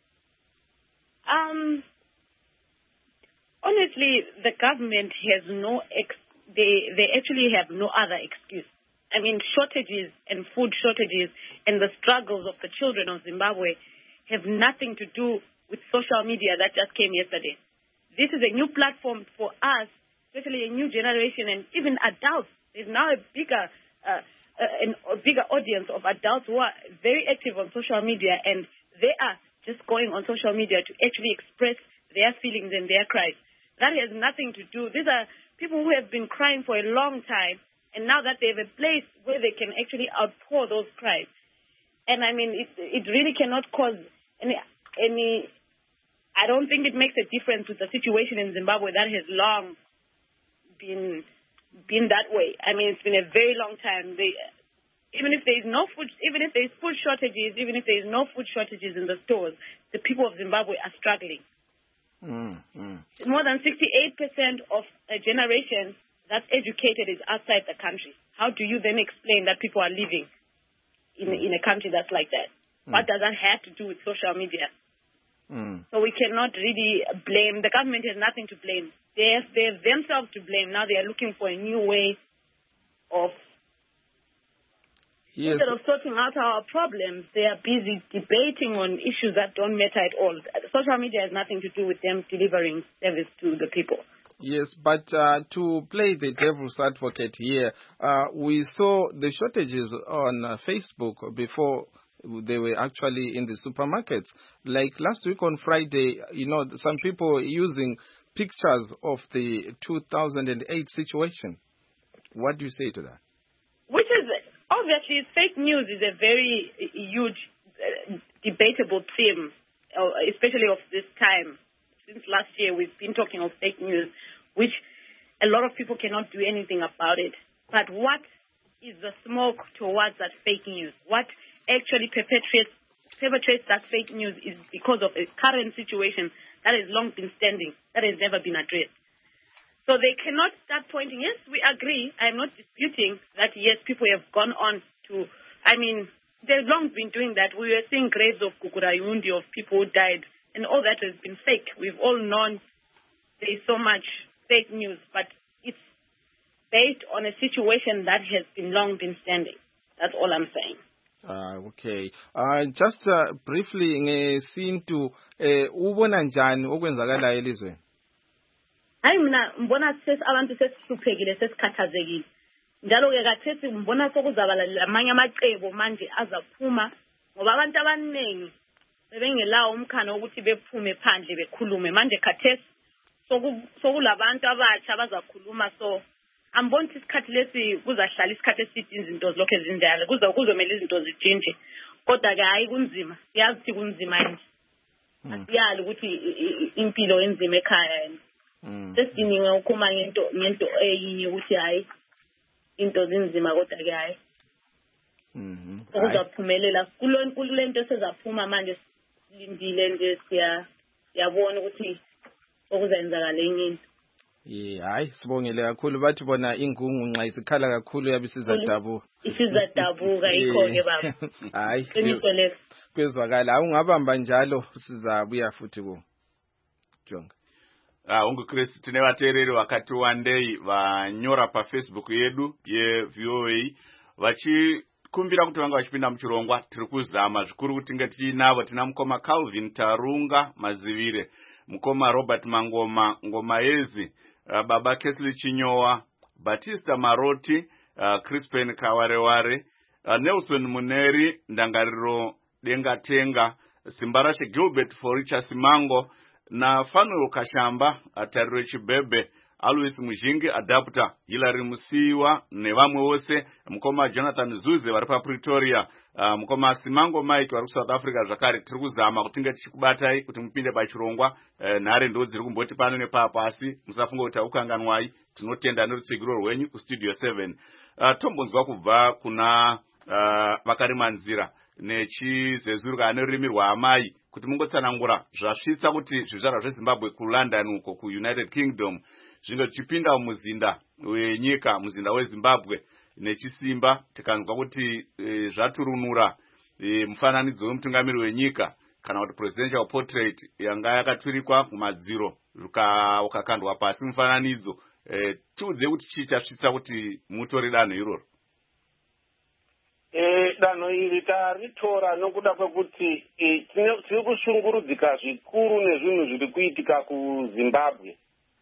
Honestly, the government has they actually have no other excuse. I mean, shortages and food shortages and the struggles of the children of Zimbabwe have nothing to do with social media that just came yesterday. This is a new platform for us, especially a new generation and even adults. There's now a bigger audience of adults who are very active on social media, and they are just going on social media to actually express their feelings and their cries. That has nothing to do. These are people who have been crying for a long time, and now that they have a place where they can actually outpour those cries. And I mean, it really cannot cause any. I don't think it makes a difference with the situation in Zimbabwe that has long been that way. I mean, it's been a very long time. Even if there is no food, even if there is food shortages, even if there is no food shortages in the stores, the people of Zimbabwe are struggling. More than 68% of a generation that's educated is outside the country. How do you then explain that people are living in a country that's like that? What does that have to do with social media? So we cannot really blame. The government has nothing to blame. They have themselves to blame. Now they are looking for a new way of... Yes. Instead of sorting out our problems, they are busy debating on issues that don't matter at all. Social media has nothing to do with them delivering service to the people. Yes, but to play the devil's advocate here, we saw the shortages on Facebook before they were actually in the supermarkets. Like last week on Friday, some people were using pictures of the 2008 situation. What do you say to that? Which is... Obviously, fake news is a very huge, debatable theme, especially of this time. Since last year, we've been talking of fake news, which a lot of people cannot do anything about it. But what is the smoke towards that fake news? What actually perpetrates that fake news is because of a current situation that has long been standing, that has never been addressed. So they cannot start pointing. Yes, we agree. I'm not disputing that, yes, people have gone on to, they've long been doing that. We were seeing graves of Kukurayundi, of people who died, and all that has been fake. We've all known there is so much fake news, but it's based on a situation that has long been standing. That's all I'm saying. Okay. Just briefly, ngesintu ubona njani okwenzakalayo elizweni? Hayi mina mbona abantu sesihluphekile sesikhathazekile. Njalo ke kathethi mbona sokuzaba lamanye amacebo manje azaphuma ngoba abantu abaningi bebengelawo umkhano ukuthi bephume phandle bekhulume. Manje kathethi sokulabantu abatsha abazakhuluma, so amboni isikhathi lesi kuzahlala isikhathi eside izinto lokho ezinjalo kuzomela izinto zijinje. Kodwa ke hayi kunzima. Siyazi ukuthi kunzima nje. Asiyali ukuthi impilo enzima ekhaya yena. Sesidinga ukukhuluma ngento eyinye ukuthi hayi into zinzima kodwa ke hayi ukuzaphumelela kulento sezaphuma manje silindile nje siyabona ukuthi okuzenzakala enye into. Hayi sibongele kakhulu bathi bona ingungu nxa isikhala kakhulu yabe sizadabuka. Isizadabuka ikho ke baba. Hayi qiniso leso. Kwezwakala awungabamba njalo sizabuya futhi ku Jonga. Ungu Chris tine vateereri vakati wandei vanyora paFacebook yedu yeVOA vachikumbira kuti vanga vachipinda muchirongwa. Tiri kuzama zvikuru kuti tinge tiinavo. Tina mukoma Calvin Tarunga Mazivire, mukoma Robert Mangoma Ngomaezi, baba Kesley Chinyowa, Batista Maroti, Crispin Kawareware, Nelson Muneri Ndangariro Dengatenga, Simbarashe Gilbert Foricha Simango na Fanuel Kashamba Atarire Chibebe Alois Mujingi adapter Hilary Musiwa nevamwe wose mukoma Jonathan Zuze vari paPretoria mukoma Simango Mike vari South Africa zvakare tiri kuzama kutinga tichikubatai kuti mupinde pachirongwa nhare ndo dziri kumboti pano nepapo asi musafunga kuti aukanganwai tinotenda nerutsigiro rwenyu kustudio 7 tombonzwa kubva kuna vakarimanzira nechizezurika nerurimi rwaamai kuti mungotsanangura zvasvitsa kuti zvizvarwa zveZimbabwe kuLondon uko kuUnited Kingdom zvinge tichipinda muzinda wenyika muzinda weZimbabwe nechisimba tikanzwa kuti zvaturunura mufananidzo wemutungamiri wenyika kana kuti presidential portrait yanga yakatwirikwa kumadziro ukakandwa pasi mufananidzo tiudze kuti chii chasvitsa kuti mutore danho iroro. Danho iri taritora nokuda kwekuti tiri kushungurudzika zvikuru nezvinhu zviri kuitika kuZimbabwe.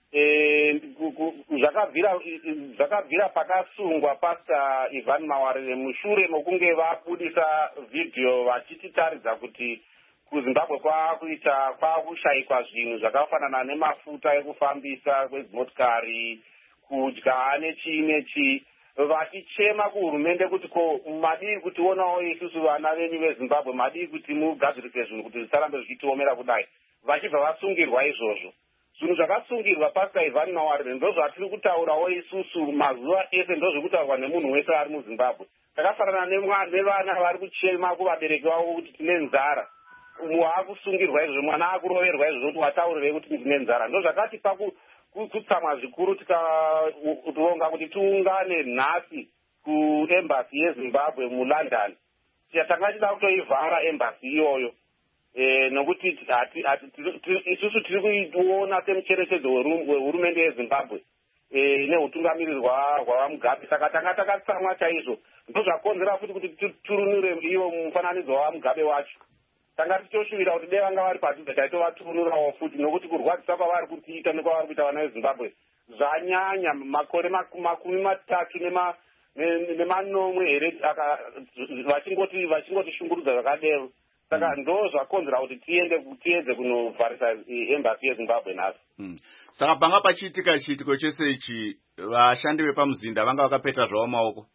Zvakabvira pakasungwa Pastor Ivan Mawarire mushure mokunge vabudisa vhidhiyo vachititaridza kuti kuZimbabwe kwakushayikwa zvinhu zvakafanana nemafuta ekufambisa kwedzimotokari, kudya nechii vachichema kuhurumende kuti madii kutionawo isusu vana venyu veZimbabwe madii kuti mugadzirise zvinhu kuti zvisarambe zvichitiomera kudai vachibva vasungirwa izvozvo. Zvinhu zvakasungirwa Pastor Ivan Mawarire ndozvatiri kutaurawo isusu mazuva ese ndozvekutaurwa nemunhu wese ari muZimbabwe. Takafanana nevana vari kuchema kuvabereki vavo kuti tine nzara. Waakusungirwa izvozvo mwana akuroverwa izvozvo kuti wataurirei kuti ndine nzara. Ndozvakati kutsamwa zvikuru tikaronga kuti tiungane nhasi kuembassy yeZimbabwe muLondon. Tanga tida kutoivhara embassy iyoyo. Nokuti isusu tiri kuona semucherechedzo wehurumende yeZimbabwe neutungamiriri hwaMugabe. Saka tanga takatsamwa chaizvo. Ndozvakonzera kuti turunure iwo mufananidzo waMugabe wacho. Tanga tichoshuvira kuti dai vanga vari padhuze taitovaturunurawo futi nokuti kurwadzisa kwavari kutiita nekwavari kuita vana veZimbabwe zvanyanya makore 3 nemanomwe here vachingotishungurudza zvakadero. Saka ndo zvakonzera kuti tiedze kunovharisa embassy yeZimbabwe nhasi. Saka panga pachiitika chiitiko chese ichi vashandi vepamuzinda vanga vakapeta zvavo maoko.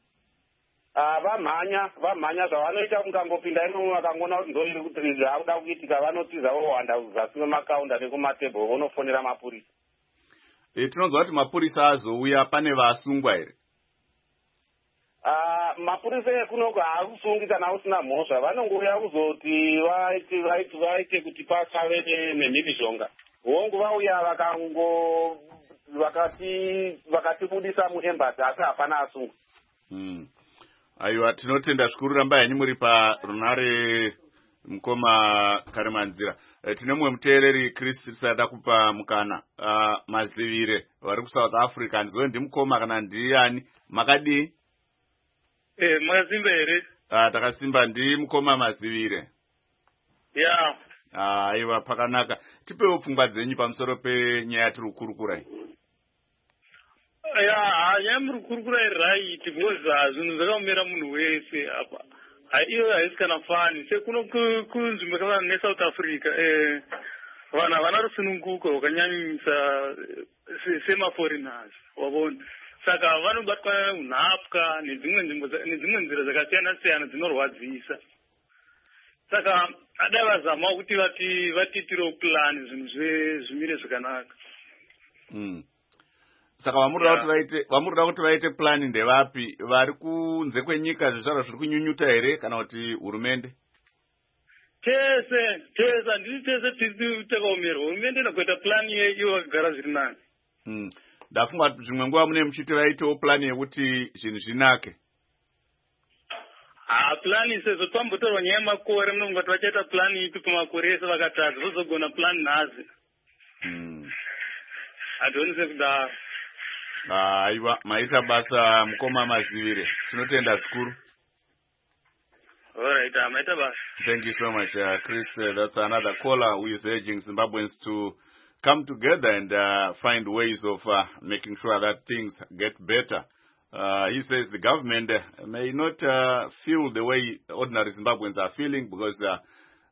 Vamhanya zvavanoita mukangopinda imomo vakangoona kuti ndoiri kuti zvaakuda kuitika vanotiza vohwanda kuzasi kwemakaunda nekumatebhuru vonofonera mapurisa. Tinonzwa kuti mapurisa azouya pane vasungwa here? Mapurisa ekunoko haakusungi kana usina mhosva. Vanongouya kuzoti vaite kuti pasave nemhimizhonga. Hongu vauya vakatibudisa muembassy asi hapana asungwa. Aiwa, tinotenda zvikuru ramba henyu muri parunare mukoma Karimanzira. Tine mumwe muteereri Chris tisada kupa mukana Mazivire vari kuSouth Africa. Ndizo ndimukoma kana ndiani makadii? Makasimba here? Takasimba ndimukoma Mazivire. Yeah. Aiwa, pakanaka. Tipewo pfungwa dzenyu pamusoro penyaya yatiri kukurukura iyi. Yamurukura right because zvinhu zvakaomera munhu wese apa. Iyo haisi kana fani. Sekuno kunzvimbo yakafanana neSouth Africa vanhu havana rusununguko rwakanyanyisa semaforeigners wabona. Saka vanobatwa unhapwa nedzimwe nzira dzakasiyana siyana dzinorwadzisa. Saka adai vazamawo kuti vatitirewo plan zvinhu zvimire zvakanaka. Saka vamurida kuti vaite plan ndevapi? Vari kunze kwenyika zvizvarwa zviri kunyunyuta here kana kuti hurumende? Tese handisi tese tiri takaomerwa. Hurumende inokuita plan iyo vakagara zviri nani. Ndafunga kuti zvimwe nguva mune muchiti vaitewo plan yekuti zvinhu zvinake. Plan sezvo twambotorwa nyaya yemakore munonga kuti vachaita plan ipi pamakore ese vakatadza vozogona plan nhasi. Hadionise kudaro. Aiwa, maita basa mukoma Mazivire. Tinotenda zvikuru. Alright, maita basa. Thank you so much, Chris. That's another caller who is urging Zimbabweans to come together and find ways of making sure that things get better. He says the government may not feel the way ordinary Zimbabweans are feeling because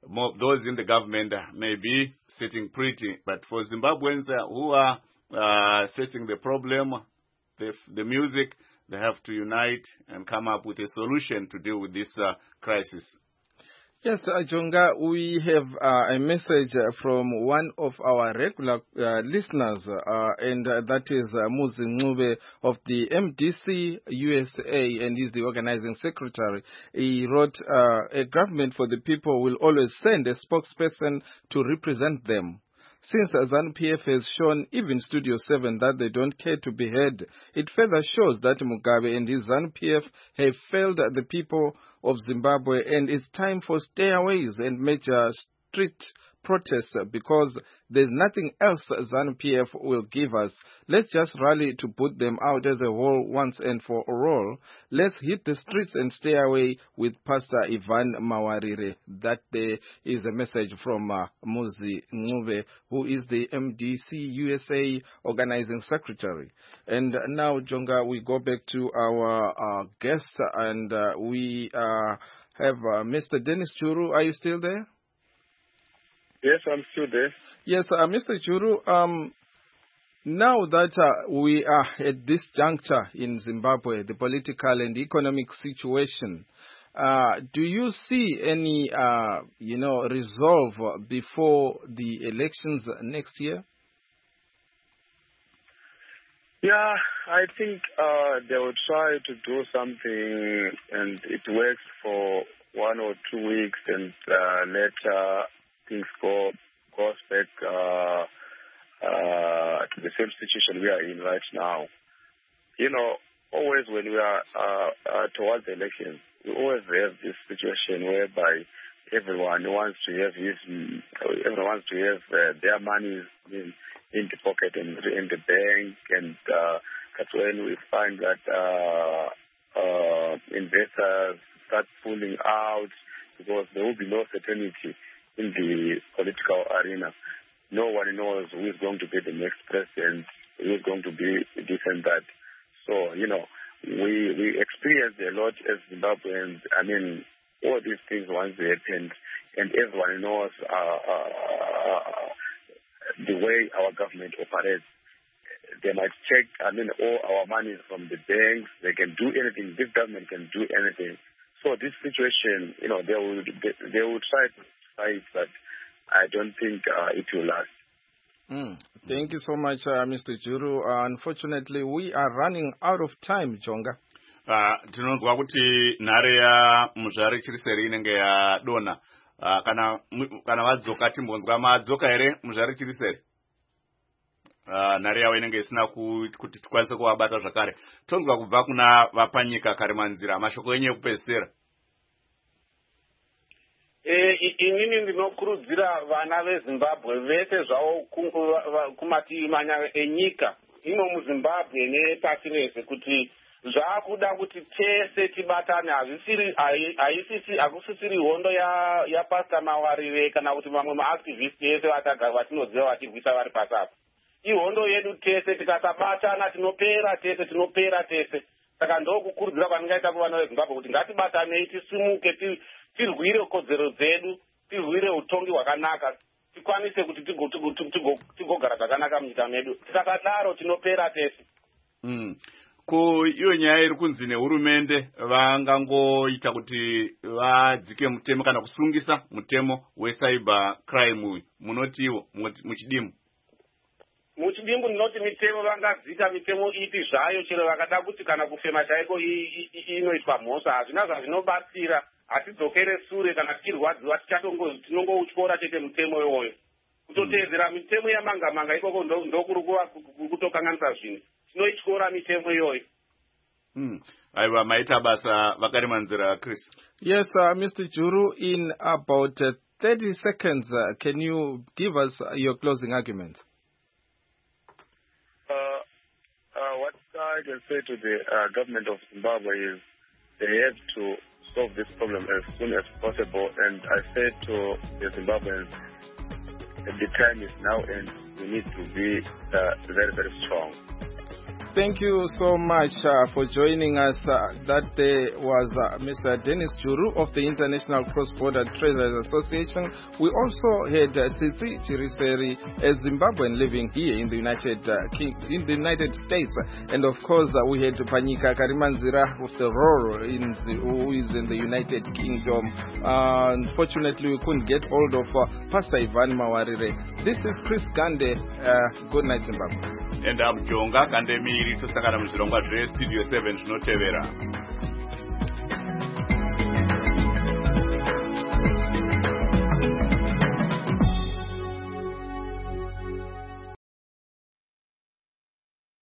those in the government may be sitting pretty, but for Zimbabweans who are facing the problem, the music, they have to unite and come up with a solution to deal with this crisis. Yes, Jonga, we have a message from one of our regular listeners, and that is Muzi Ncube of the MDC USA, and he's the organizing secretary. He wrote, a government for the people will always send a spokesperson to represent them. Since ZANU-PF has shown even Studio 7 that they don't care to be heard, it further shows that Mugabe and his ZANU-PF have failed the people of Zimbabwe, and it's time for stayaways and major street protests because there's nothing else ZANU-PF will give us. Let's just rally to put them out as a whole once and for all. Let's hit the streets and stay away with Pastor Ivan Mawarire. That there is a message from Muzi Ncube, who is the MDC USA organizing secretary. And now, Jonga, we go back to our guest, and we have Mr. Dennis Churu. Are you still there? Yes, I'm still there. Yes, Mr. Churu, now that we are at this juncture in Zimbabwe, the political and economic situation, do you see any, resolve before the elections next year? Yeah, I think they will try to do something, and it works for 1 or 2 weeks, and later things goes back to the same situation we are in right now. You know, always when we are towards the elections, we always have this situation whereby everyone wants to have their money in the pocket and in the bank, and that's when we find that investors start pulling out because there will be no certainty in the political arena. No one knows who is going to be the next president, who is going to be this and that. So, you know, we experienced a lot as Zimbabweans. I mean, all these things once they happened, and everyone knows the way our government operates. They might take, all our money from the banks. They can do anything. This government can do anything. So this situation, you know, they would try to fight, but I don't think it will last. Thank you so much, Mr. Churu. Unfortunately, we are running out of time, Jonga. Tinonzwa kuti nhare yamuzvare chiriseri inenge yadonha. Kana vadzoka timbonzwa madzoka here muzvare chiriseri. Nhare yavo inenge isina kuti tikwanise kuvabata zvakare. Tonzwa kubva kuna vapanyika Karimanzira, mashoko enyu ekupedzisira. Inini ndinokurudzira vana veZimbabwe vese zvavo kumativi manya enyika ino muZimbabwe nepasi rese kuti zvakuda kuti tese tibatane. Hakusisiri hondo yaPastor Mawarire kana kuti mamwe maactivist ese vatinoziva vachirwisa vari pasi apa. Ihondo yedu tese, tikasabatana tinopera tese. Saka ndokukurudzira kwaningaita kuvana veZimbabwe kuti ngatibatanei, tisimuke, tirwire kodzero dzedu, tirwire utongi hwakanaka, tikwanise kuti tigogara zvakanaka munyika medu. Tikakadaro tinopera tese. Iyo nyaya iri kunzi nehurumende vangangoita kuti vadzike mutemo kana kusungisa mutemo wecyber crime, munotiwo muchidimbu? Muchidimbu ndinoti mitemo vangadzika mitemo ipi zvayo, chero vakada kuti kana kufema chaiko inoitwa mhosva, hazvina zvazvinobatsira. Hatidzokere sure kana tichirwadziwa tinongotyora chete mutemo iwoyo. Kutoteedzera mitemo yamanga ikoko ndokuri kutokanganisa zvinhu. Tinoityora mitemo iyoyo. Aiwa, maita basa Vakarimanzira Chris. Yes, Mr. Churu, in about 30 seconds, can you give us your closing argument? What I can say to the government of Zimbabwe is they have to solve this problem as soon as possible, and I say to the Zimbabweans, the time is now and we need to be very, very strong. Thank you so much for joining us. That day was Mr. Dennis Juru of the International Cross-Border Traders Association. We also had Tsitsi Chiriseri, a Zimbabwean living here in the United States. And of course, we had Panyika Karimanzira of the Roro, who is in the United Kingdom. Unfortunately, we couldn't get hold of Pastor Ivan Mawarire. This is Chris Gande. Good night, Zimbabwe. And I'm Jonga Kandemiri to Sakara Mzilonga Studio 7 Notevera.